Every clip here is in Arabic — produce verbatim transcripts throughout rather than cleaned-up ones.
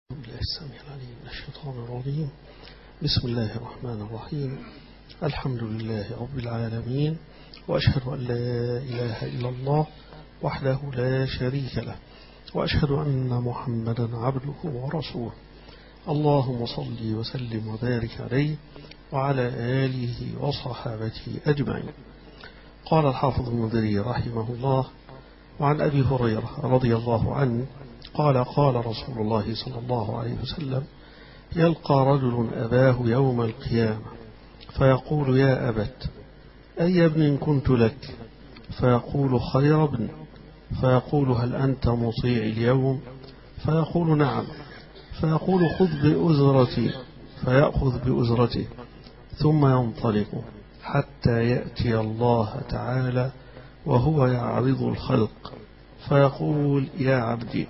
بالله السميع العليم من الشيطان الرجيم. بسم الله الرحمن الرحيم. الحمد لله رب العالمين، وأشهد أن لا إله إلا الله وحده لا شريك له، وأشهد أن محمدا عبده ورسوله. اللهم صل وسلم وبارك عليه وعلى آله وصحابته أجمعين. قال الحافظ المنذري رحمه الله: وعن أبي هريرة رضي الله عنه قال: قال رسول الله صلى الله عليه وسلم: يلقى رجل أباه يوم القيامة فيقول: يا أبت، أي ابن كنت لك؟ فيقول: خير ابن. فيقول: هل أنت مطيع اليوم؟ فيقول: نعم. فيقول: خذ بأزرتي. فيأخذ بأزرته ثم ينطلق حتى يأتي الله تعالى وهو يعرض الخلق فيقول: يا عبدي،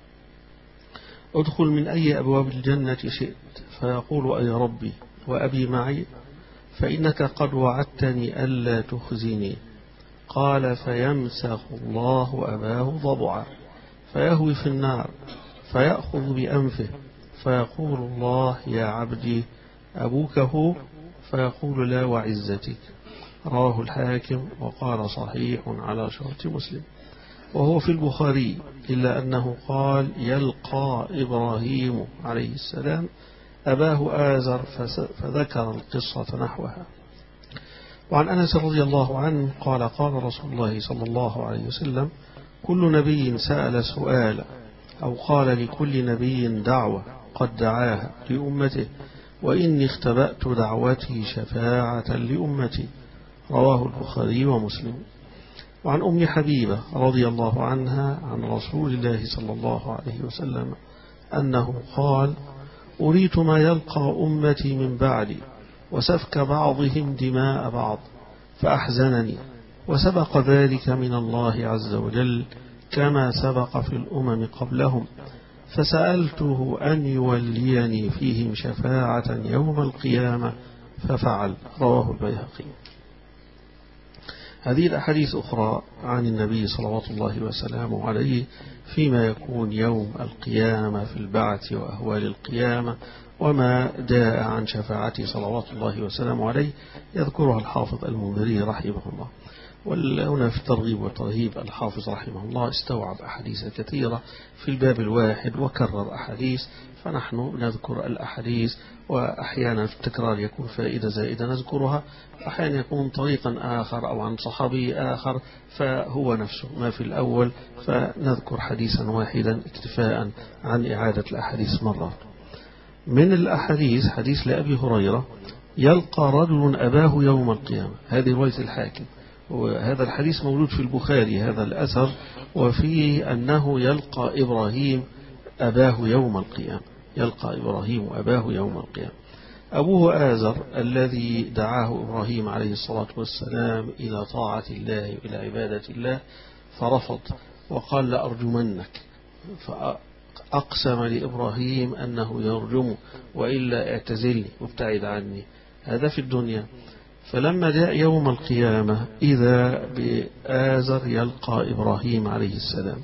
ادخل من أي أبواب الجنة شئت. فيقول: أي ربي وأبي معي، فإنك قد وعدتني ألا تخزني. قال: فيمسخ الله أباه ضبعا فيهوي في النار فيأخذ بأنفه فيقول الله: يا عبدي، أبوك هو؟ فيقول: لا وعزتك. رواه الحاكم وقال: صحيح على شرط مسلم. وهو في البخاري، إلا أنه قال: يلقى إبراهيم عليه السلام أباه آزر، فذكر القصة نحوها. وعن أنس رضي الله عنه قال: قال رسول الله صلى الله عليه وسلم: كل نبي سأل سؤالا، أو قال لكل نبي دعوة قد دعاها لأمته، وإني اختبأت دعوتي شفاعة لأمتي. رواه البخاري ومسلم. وعن أم حبيبة رضي الله عنها عن رسول الله صلى الله عليه وسلم أنه قال: أريت ما يلقى أمتي من بعدي، وسفك بعضهم دماء بعض، فأحزنني، وسبق ذلك من الله عز وجل كما سبق في الأمم قبلهم، فسألته أن يوليني فيهم شفاعة يوم القيامة ففعل. رواه البيهقي. هذه الأحاديث أخرى عن النبي صلوات الله وسلامه عليه فيما يكون يوم القيامة في البعث وأهوال القيامة، وما جاء عن شفاعته صلوات الله وسلامه عليه يذكرها الحافظ المنذري رحمه الله. وهنا في الترغيب والترهيب الحافظ رحمه الله استوعب أحاديث كثيرة في الباب الواحد وكرر أحاديث، فنحن نذكر الأحاديث، وأحيانا في التكرار يكون فائدة زائدة نذكرها، أحيانا يكون طريقا آخر أو عن صحابي آخر فهو نفسه ما في الأول، فنذكر حديثا واحدا اكتفاء عن إعادة الأحاديث مرات. من الأحاديث حديث لأبي هريرة: يلقى رجل أباه يوم القيامة. هذه رواية الحاكم، وهذا الحديث موجود في البخاري هذا الأثر، وفيه أنه يلقى إبراهيم أباه يوم القيامة. يلقى إبراهيم أباه يوم القيامة. أبوه آزر الذي دعاه إبراهيم عليه الصلاة والسلام إلى طاعة الله وإلى عبادة الله، فرفض وقال: لأرجمنك. فأقسم لإبراهيم أنه يرجمه، وإلا اعتزلني وابتعد عني. هذا في الدنيا. فلما جاء يوم القيامة إذا بآزر يلقى إبراهيم عليه السلام.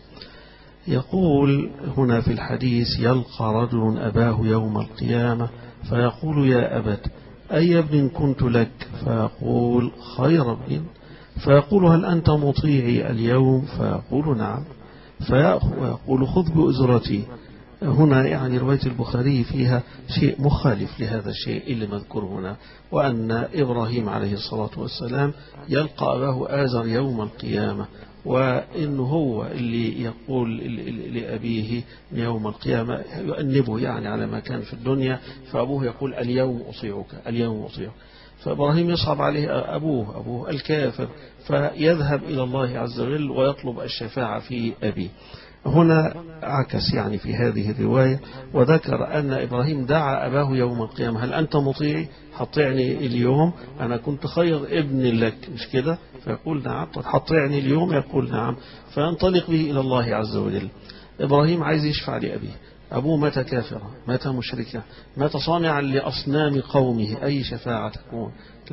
يقول هنا في الحديث: يلقى رجل أباه يوم القيامة فيقول: يا أبت، أي ابن كنت لك؟ فيقول: خير ابن. فيقول: هل أنت مطيعي اليوم؟ فيقول: نعم. فيقول: خذ بأزرتي. هنا يعني رواية البخاري فيها شيء مخالف لهذا الشيء اللي مذكور هنا، وأن إبراهيم عليه الصلاة والسلام يلقى أباه آزر يوم القيامة، وإنه هو اللي يقول لأبيه يوم القيامة يؤنبه يعني على ما كان في الدنيا، فأبوه يقول: اليوم أطيعك، اليوم أطيعك. فإبراهيم يصعب عليه أبوه أبوه الكافر، فيذهب إلى الله عز وجل ويطلب الشفاعة في أبيه. هنا عكس يعني في هذه الرواية، وذكر أن إبراهيم دعا أباه يوم القيامة: هل أنت مطيعي؟ حطعني اليوم، أنا كنت خير ابن لك، مش كده؟ فيقول: نعم. حطعني اليوم؟ يقول: نعم. فينطلق به إلى الله عز وجل. إبراهيم عايز يشفع لأبيه، أبوه مات كافرا، مات مشركا، مات صانعا لأصنام قومه، أي شفاعة تكون؟ لا،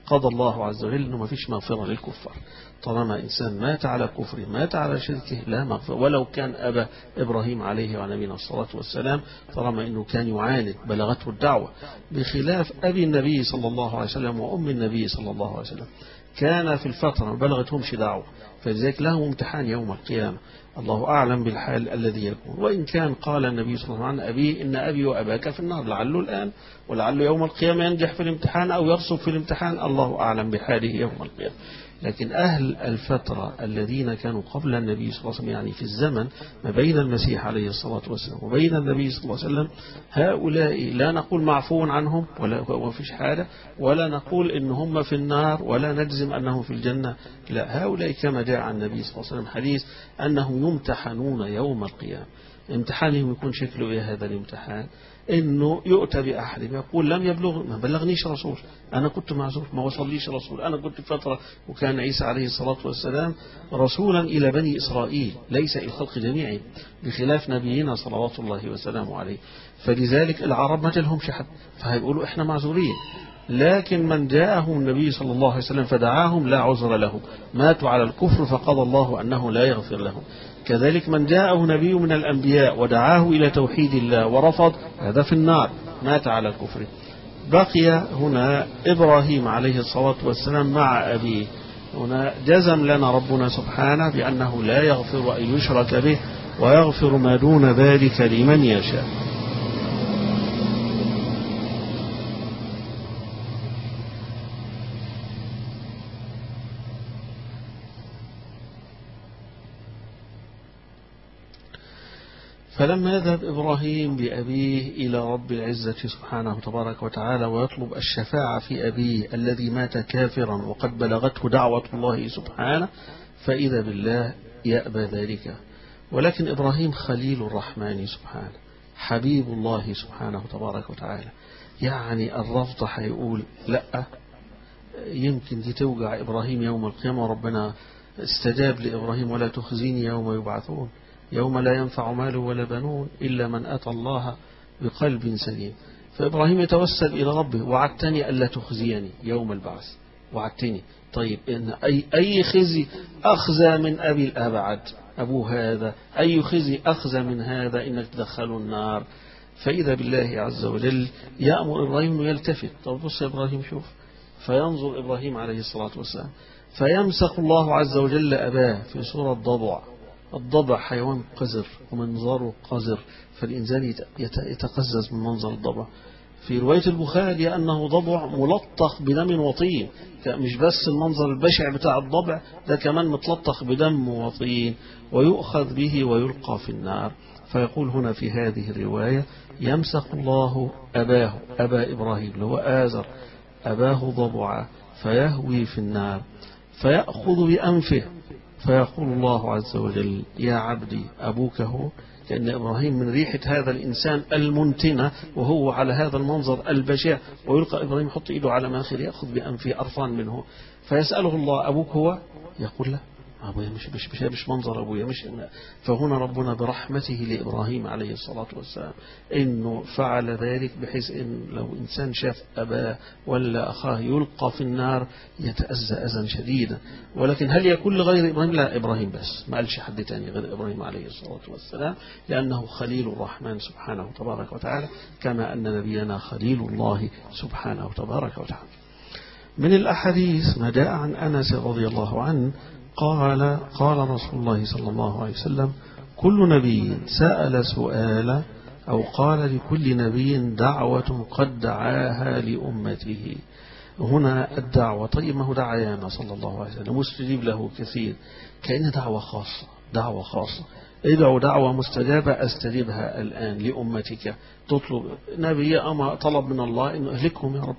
قضى الله عز وجل أنه ما فيش مغفرة للكفار. طالما إنسان مات على كفره مات على شركه لا مغفرة، ولو كان أبا إبراهيم عليه وعلى نبينا الصلاة والسلام، طالما أنه كان يعاند بلغته الدعوة، بخلاف أبي النبي صلى الله عليه وسلم وأم النبي صلى الله عليه وسلم كان في الفترة ما بلغتهمش دعوة، فلذلك لهم امتحان يوم القيامة. الله أعلم بالحال الذي يكون. وإن كان قال النبي صلى الله عليه وسلم عن أبيه إن أبي وأباك في النار، لعله الآن ولعله يوم القيامة ينجح في الامتحان أو يرسب في الامتحان، الله أعلم بحاله يوم القيامة. لكن أهل الفترة الذين كانوا قبل النبي صلى الله عليه وسلم، يعني في الزمن ما بين المسيح عليه الصلاة والسلام وبين النبي صلى الله عليه وسلم، هؤلاء لا نقول معفو عنهم ولا فيش حاجة، ولا نقول إن هم في النار، ولا نجزم أنهم في الجنة، لا، هؤلاء كما جاء عن النبي صلى الله عليه وسلم حديث أنهم يمتحنون يوم القيامة. امتحانهم يكون شكله إيه هذا الامتحان؟ إنه يؤتى بأحد يقول لم يبلغ، ما بلغنيش رسول، أنا كنت معذور، ما وصليش رسول، أنا كنت في فترة، وكان عيسى عليه الصلاة والسلام رسولا إلى بني إسرائيل ليس إلى الخلق جميعهم، بخلاف نبينا صلوات الله وسلامه عليه. فلذلك العرب ما جالهمش حد، فهيقولوا إحنا معذورين. لكن من جاءهم النبي صلى الله عليه وسلم فدعاهم لا عذر له، ماتوا على الكفر فقضى الله أنه لا يغفر لهم. كذلك من جاءه نبي من الأنبياء ودعاه إلى توحيد الله ورفض، هذا في النار، مات على الكفر. بقي هنا إبراهيم عليه الصلاة والسلام مع أبيه. هنا جزم لنا ربنا سبحانه بأنه لا يغفر أن يشرك به ويغفر ما دون ذلك لمن يشاء. فلما يذهب إبراهيم بأبيه إلى رب العزة سبحانه تبارك وتعالى ويطلب الشفاعة في أبيه الذي مات كافرا وقد بلغته دعوة الله سبحانه، فإذا بالله يأبى ذلك. ولكن إبراهيم خليل الرحمن سبحانه، حبيب الله سبحانه تبارك وتعالى، يعني الرفض هيقول لا، يمكن دي توجع إبراهيم يوم القيامة، وربنا استجاب لإبراهيم ولا تخزيني يوم يبعثون يوم لا ينفع مال ولا بنون إلا من أتى الله بقلب سليم. فإبراهيم يتوسل إلى ربه، وعدتني ألا تخزيني يوم البعث، وعدتني. طيب إن أي, أي خزي أخزى من أبي الأبعد أبو هذا، أي خزي أخزى من هذا إنك تدخلوا النار. فإذا بالله عز وجل يأمر إبراهيم يلتفت. طب بص يا إبراهيم شوف، فينظر إبراهيم عليه الصلاة والسلام فيمسك الله عز وجل أباه في صورة ضبع. الضبع حيوان قذر ومنظره قذر، فالإنسان يتقزز من منظر الضبع. في رواية البخاري أنه ضبع ملطخ بدم وطين، مش بس المنظر البشع بتاع الضبع ده، كمان متلطخ بدم وطين، ويؤخذ به ويلقى في النار. فيقول هنا في هذه الرواية يمسك الله أباه أبا إبراهيم اللي هو آزر، أباه ضبع فيهوي في النار، فيأخذ بأنفه، فيقول الله عز وجل يا عبدي أبوك هو. كأن إبراهيم من ريحة هذا الإنسان المنتنة وهو على هذا المنظر البشع، ويلقى إبراهيم يحط إيده على مناخيره يأخذ بأنفه قرفان منه، فيسأله الله أبوك هو؟ يقول لا، أبويا مش مش مش, مش منظر أبويا مش. فهنا ربنا برحمته لإبراهيم عليه الصلاة والسلام إنه فعل ذلك، بحيث إن لو إنسان شاف أباه ولا أخاه يلقى في النار يتأذى أذى شديدا. ولكن هل يكون لغير إبراهيم؟ لا، إبراهيم بس، ما قالش حد تاني غير إبراهيم عليه الصلاة والسلام، لأنه خليل الرحمن سبحانه تبارك وتعالى، كما أن نبينا خليل الله سبحانه تبارك وتعالى. من الأحاديث ما جاء عن أنس رضي الله عنه قال قال رسول الله صلى الله عليه وسلم كل نبي سأل سؤالا أو قال لكل نبي دعوة قد دعاها لأمته. هنا الدعوة، طيب ما هو دعانا صلى الله عليه وسلم مستجيب له كثير، كأن دعوة خاصة، دعوة خاصة. ادعوا دعوة مستجابة أستجيبها الآن لأمتك. تطلب نبي أما طلب من الله إنه أهلكهم يا رب،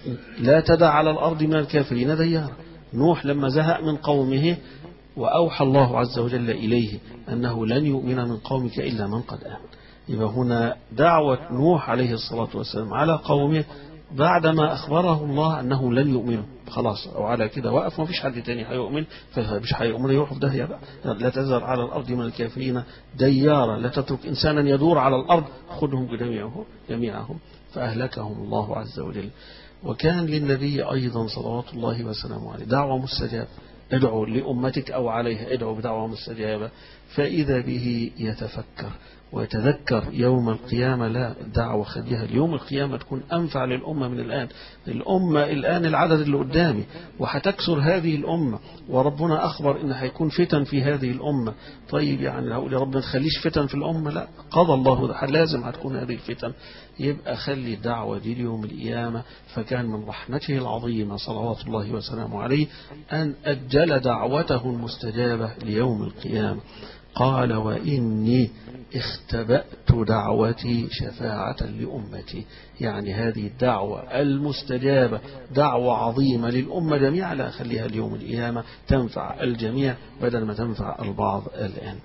لا تدع على الأرض من الكافرين ديارا. نوح لما زهق من قومه وأوحى الله عز وجل إليه أنه لن يؤمن من قومك إلا من قد آمن. يبقى هنا دعوة نوح عليه الصلاة والسلام على قومه بعدما أخبره الله أنه لن يؤمنوا، خلاص أو على كده وقف، ما فيش حد تاني هيؤمن، فمش هيؤمن يروح في داهية بقى. لا تذر على الأرض من الكافرين ديارا، لا تترك إنسانا يدور على الأرض خذهم جميعهم جميعهم فأهلكهم الله عز وجل. وكان للنبي أيضا صلوات الله وسلامه عليه دعوة مستجابة، ادعو لأمتك أو عليها ادعو بدعوة مستجابة. فإذا به يتفكر ويتذكر يوم القيامة، لا الدعوة خليها اليوم القيامة تكون أنفع للأمة من الآن. الأمة الآن العدد اللي قدامي وهتكسر هذه الأمة، وربنا أخبر إن هيكون فتن في هذه الأمة. طيب يعني هقول يا رب ما تخليش فتن في الأمة، لا قضى الله ده لازم هتكون هذه الفتن. يبقى خلي الدعوة دي اليوم القيامة. فكان من رحمته العظيمة صلوات الله وسلامه عليه أن أجل دعوته المستجابة ليوم القيامة. قال وإني اختبأت دعوتي شفاعة لأمتي، يعني هذه الدعوة المستجابة دعوة عظيمة للأمة جميعا، لا خليها اليوم القيامة تنفع الجميع بدل ما تنفع البعض الآن.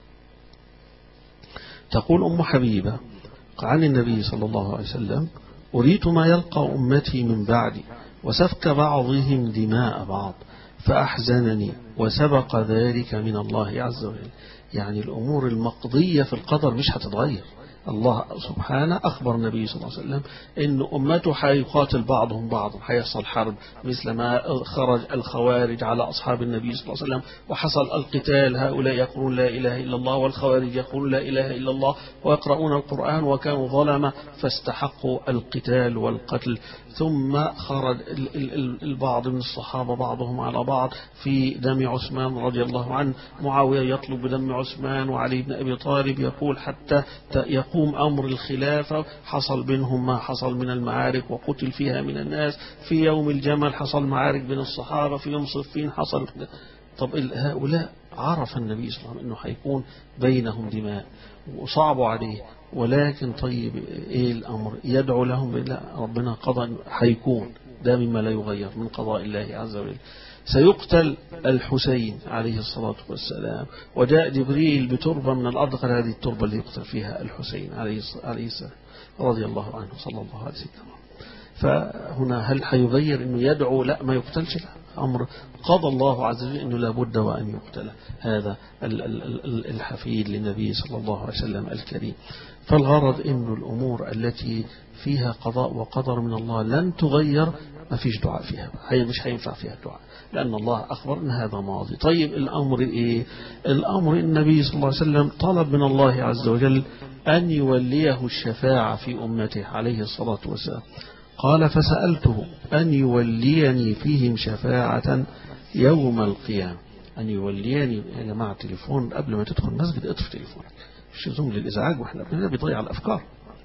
تقول أم حبيبة عن النبي صلى الله عليه وسلم: أريت ما يلقى أمتي من بعدي وسفك بعضهم دماء بعض فأحزنني وسبق ذلك من الله عز وجل. يعني الأمور المقضية في القدر مش هتتغير. الله سبحانه أخبر النبي صلى الله عليه وسلم إن أمته حيقاتل بعضهم بعضا، حيحصل حرب مثل ما خرج الخوارج على أصحاب النبي صلى الله عليه وسلم وحصل القتال، هؤلاء يقولون لا إله إلا الله والخوارج يقولون لا إله إلا الله ويقرؤون القرآن وكانوا ظلمة فاستحقوا القتال والقتل. ثم خرج البعض من الصحابة بعضهم على بعض في دم عثمان رضي الله عنه، معاوية يطلب بدم عثمان وعلي بن أبي طالب يقول حتى يقوم أمر الخلافة. حصل بينهم ما حصل من المعارك وقتل فيها من الناس. في يوم الجمل حصل معارك بين الصحابة، في يوم صفين حصل. طب هؤلاء عرف النبي صلى الله عليه وسلم أنه حيكون بينهم دماء وصعبوا عليه، ولكن طيب إيه الأمر؟ يدعو لهم لا ربنا قضى حيكون، ده مما لا يغير من قضاء الله عز وجل. سيقتل الحسين عليه الصلاة والسلام، وجاء جبريل بتربة من الأرض قال هذه التربة اللي يقتل فيها الحسين عليه السلام رضي الله عنه صلى الله عليه وسلم. فهنا هل حيغير أنه يدعو لا ما يقتلش؟ لا، أمر قضى الله عز وجل أنه لابد وأن يقتل هذا الحفيد للنبي صلى الله عليه وسلم الكريم. فالغرض أن الأمور التي فيها قضاء وقدر من الله لن تغير، ما فيش دعاء فيها، هي مش هينفع فيها الدعاء لأن الله أخبر أن هذا ماضي. طيب الأمر إيه؟ الأمر النبي صلى الله عليه وسلم طلب من الله عز وجل أن يوليه الشفاعة في أمته عليه الصلاة والسلام. قال فسألته أن يوليني فيهم شفاعة يوم القيامة. أن يوليني يا جماعة تليفون قبل ما تدخل المسجد اطفي تليفونك، مش يزوم للإزعاج واحنا ابننا بيضيع الأفكار.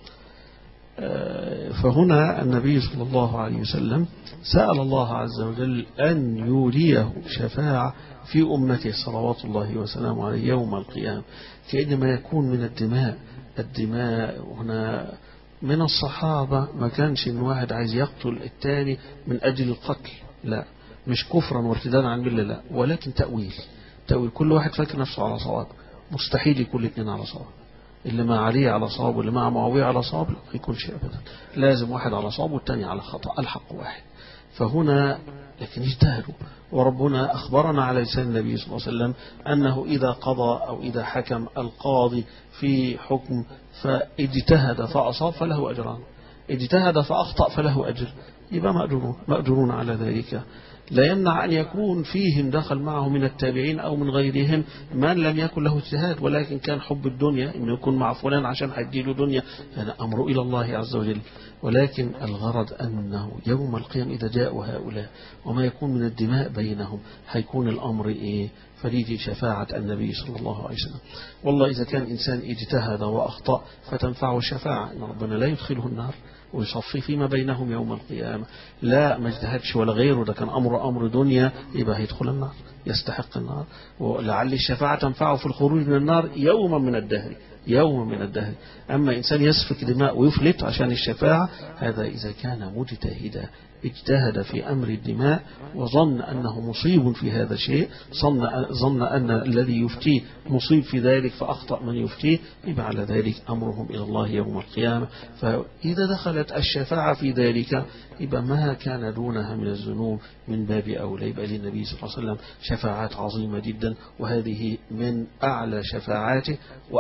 فهنا النبي صلى الله عليه وسلم سأل الله عز وجل أن يوليه شفاعة في أمته صلوات الله وسلامه عليه يوم القيامة. كأنما يكون من الدماء الدماء هنا من الصحابة ما كانش إن واحد عايز يقتل الثاني من أجل القتل، لا مش كفرا وارتدادا عن ملة، لا ولكن تأويل تأويل كل واحد فاكر نفسه على صواب. مستحيل يكون الاثنين على صواب، اللي مع علي على صواب واللي مع معاوية على صواب لا يكون شيء أبدا، لازم واحد على صواب والثاني على خطأ، الحق واحد. فهنا لكن اجتهدوا، وربنا أخبرنا على لسان النبي صلى الله عليه وسلم أنه إذا قضى أو إذا حكم القاضي في حكم فاجتهد فأصاب فله أجران، اجتهد فأخطأ فله أجر، يبقى مأجورون مأجورون على ذلك. لا يمنع أن يكون فيهم دخل معه من التابعين أو من غيرهم من لم يكن له اجتهاد، ولكن كان حب الدنيا إنه يكون مع فلان عشان هيديله دنيا، هذا أمر إلى الله عز وجل. ولكن الغرض أنه يوم القيامة إذا جاءوا هؤلاء وما يكون من الدماء بينهم هيكون الأمر إيه؟ فريد شفاعة النبي صلى الله عليه وسلم. والله إذا كان إنسان اجتهد وأخطأ فتنفعه الشفاعة، إن ربنا لا يدخله النار ويصفي فيما بينهم يوم القيامة. لا ما اجتهدش ولا غيره، ده كان أمر أمر دنيا، يبقى هيدخل النار يستحق النار، ولعل الشفاعة تنفعه في الخروج من النار يوما من الدهر يوما من الدهر. أما إنسان يسفك دماء ويفلت عشان الشفاعة، هذا إذا كان مجتهدا اجتهد في أمر الدماء وظن أنه مصيب في هذا الشيء، ظن, ظن أن الذي يفتيه مصيب في ذلك فأخطأ من يفتيه، يبقى على ذلك أمرهم إلى الله يوم القيامة. فإذا دخلت الشفاعة في ذلك يبقى ما كان دونها من الذنوب من باب أولى، يبقى للنبي صلى الله عليه وسلم شفاعات عظيمة جدا، وهذه من أعلى شفاعاته وأعلى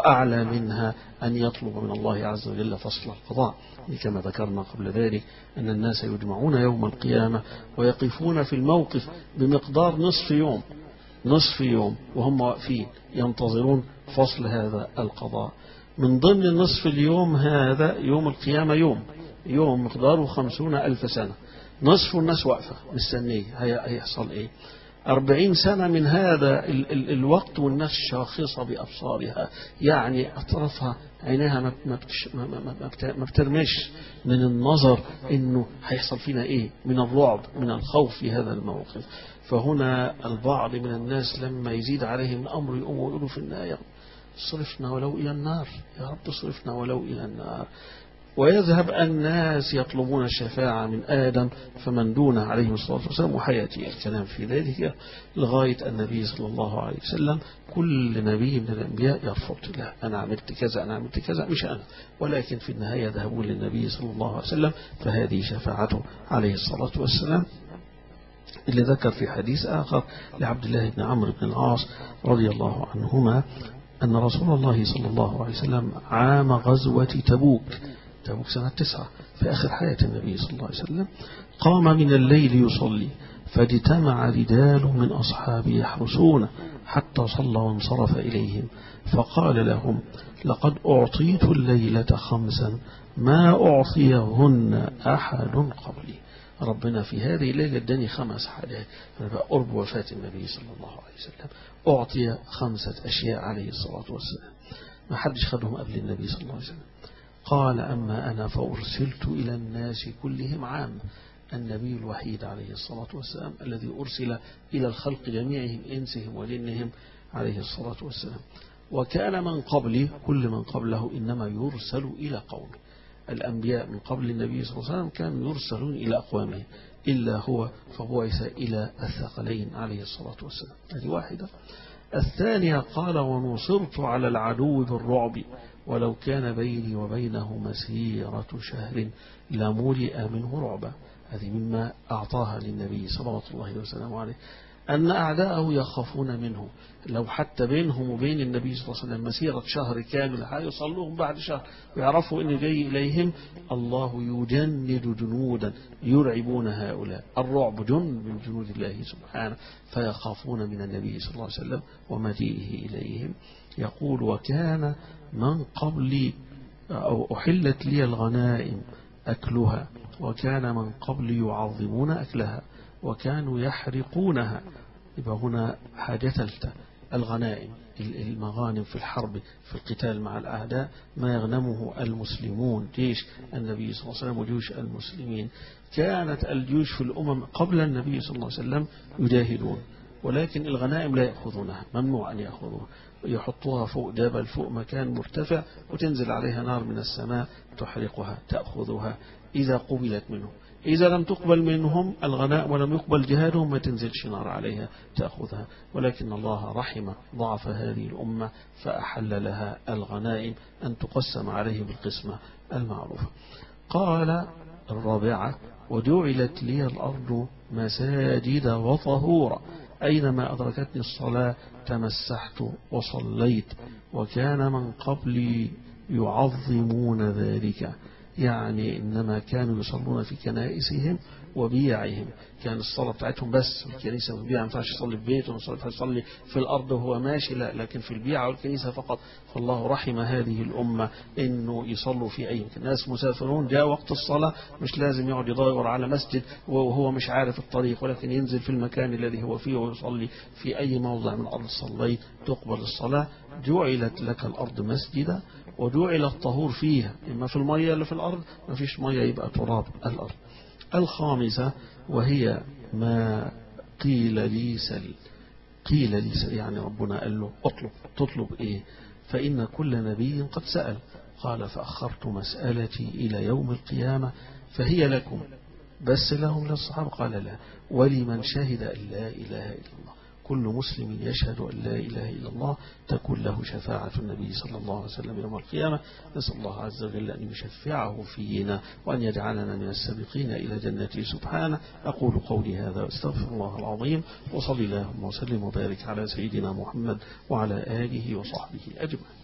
منها أن يطلب من الله عز وجل فصل القضاء، كما ذكرنا قبل ذلك أن الناس يجمعون يوم القيامة ويقفون في الموقف بمقدار نصف يوم نصف يوم وهم واقفين ينتظرون فصل هذا القضاء. من ضمن نصف اليوم هذا يوم القيامة يوم يوم مقداره خمسون ألف سنة، نصف الناس واقفة مستنية هيحصل إيه. أربعين سنة من هذا ال ال الوقت والناس شاخصة بأبصارها، يعني أطرافها عينها ما, ما, ما, ما, ما بترمش من النظر إنه هيحصل فينا إيه، من الرعب من الخوف في هذا الموقف. فهنا البعض من الناس لما يزيد عليهم الأمر يقوموا يقولوا في النهاية صرفنا ولو إلى النار، يا رب صرفنا ولو إلى النار. ويذهب الناس يطلبون الشفاعة من آدم فمن دونه عليه الصلاة والسلام، وحياتي الكلام في ذلك لغاية النبي صلى الله عليه وسلم. كل نبي من الأنبياء يرفض، لا أنا عملت كذا أنا عملت كذا مش أنا، ولكن في النهاية يذهبون للنبي صلى الله عليه وسلم، فهذه شفاعته عليه الصلاة والسلام. اللي ذكر في حديث آخر لعبد الله بن عمرو بن العاص رضي الله عنهما أن رسول الله صلى الله عليه وسلم عام غزوة تبوك تبوك سنة تسعة في آخر حياة النبي صلى الله عليه وسلم، قام من الليل يصلي فاجتمع رجال من أصحابه يحرسونه حتى صلى وانصرف إليهم، فقال لهم لقد أعطيت الليلة خمسا ما أعطيهن أحد قبلي. ربنا في هذه الليلة اداني خمس حاجات، قرب وفاة النبي صلى الله عليه وسلم أعطي خمسة أشياء عليه الصلاة والسلام ما حدش خدهم قبل النبي صلى الله عليه وسلم. قال أما أنا فأرسلت إلى الناس كلهم عام، النبي الوحيد عليه الصلاة والسلام الذي أرسل إلى الخلق جميعهم إنسهم وجنهم عليه الصلاة والسلام. وكان من قبلي كل من قبله إنما يرسل إلى قومه، الأنبياء من قبل النبي صلى الله عليه وسلم كانوا يرسلون إلى أقوامهم إلا هو فبعث إلى الثقلين عليه الصلاة والسلام. هذه واحدة. الثانية قال ونصرت على العدو بالرعب ولو كان بيني وبينه مسيرة شهر لملئ منه رعبا. هذه مما أعطاها للنبي صلى الله عليه وسلم عليه أن أعداءه يخافون منه، لو حتى بينهم وبين النبي صلى الله عليه وسلم مسيرة شهر كامل هيصلوهم بعد شهر ويعرفوا أن جاي إليهم، الله يجند جنودا يرعبون هؤلاء. الرعب جند من جنود الله سبحانه، فيخافون من النبي صلى الله عليه وسلم ومجيئه إليهم. يقول وكان من قبلي أو أحلت لي الغنائم أكلها، وكان من قبلي يعظمون أكلها وكانوا يحرقونها. يبقى هنا حاجة ثالثة الغنائم، المغانم في الحرب في القتال مع الأعداء، ما يغنمه المسلمون جيش النبي صلى الله عليه وسلم وجيوش المسلمين. كانت الجيوش في الأمم قبل النبي صلى الله عليه وسلم يجاهدون، ولكن الغنائم لا يأخذونها، ممنوع أن يأخذوها، يحطوها فوق جبل فوق مكان مرتفع وتنزل عليها نار من السماء تحرقها تأخذها إذا قبلت منهم. إذا لم تقبل منهم الغناء ولم يقبل جهادهم ما تنزلش نار عليها تأخذها. ولكن الله رحم ضعف هذه الأمة فأحل لها الغنائم أن تقسم عليه بالقسمة المعروفة. قال الرابعة وجعلت لي الأرض مساجد وطهورا، أينما أدركتني الصلاة تمسحت وصليت، وكان من قبلي يعظمون ذلك، يعني إنما كانوا يصلون في كنائسهم وبيعهم، كان الصلاة بتاعتهم بس في الكنيسة والبيع، ما ينفعش يصلي في بيته ويصلي في الأرض وهو ماشي، لا، لكن في البيع والكنيسة فقط. فالله رحم هذه الأمة إنه يصلوا في أي مكان. ناس مسافرون جاء وقت الصلاة مش لازم يقعد يدور على مسجد وهو مش عارف الطريق، ولكن ينزل في المكان الذي هو فيه ويصلي في أي موضع من الأرض صليت تقبل الصلاة. جعلت لك الأرض مسجدا وجعل الطهور فيها، إما في المية اللي في الأرض ما فيش مية يبقى تراب الأرض. الخامسة وهي ما قيل لي سل، قيل لي سل يعني ربنا قال له اطلب، تطلب ايه؟ فإن كل نبي قد سأل، قال فأخرت مسألتي إلى يوم القيامة فهي لكم، بس لهم للصحابة؟ قال لا، ولمن شهد أن لا إله إلا الله. كل مسلم يشهد أن لا إله إلا الله تكون له شفاعة النبي صلى الله عليه وسلم يوم القيامة. نسأل الله عز وجل أن يشفعه فينا وأن يجعلنا من السابقين إلى جنته سبحانه. أقول قولي هذا واستغفر الله العظيم، وصلي اللهم وسلم وبارك على سيدنا محمد وعلى آله وصحبه أجمعين.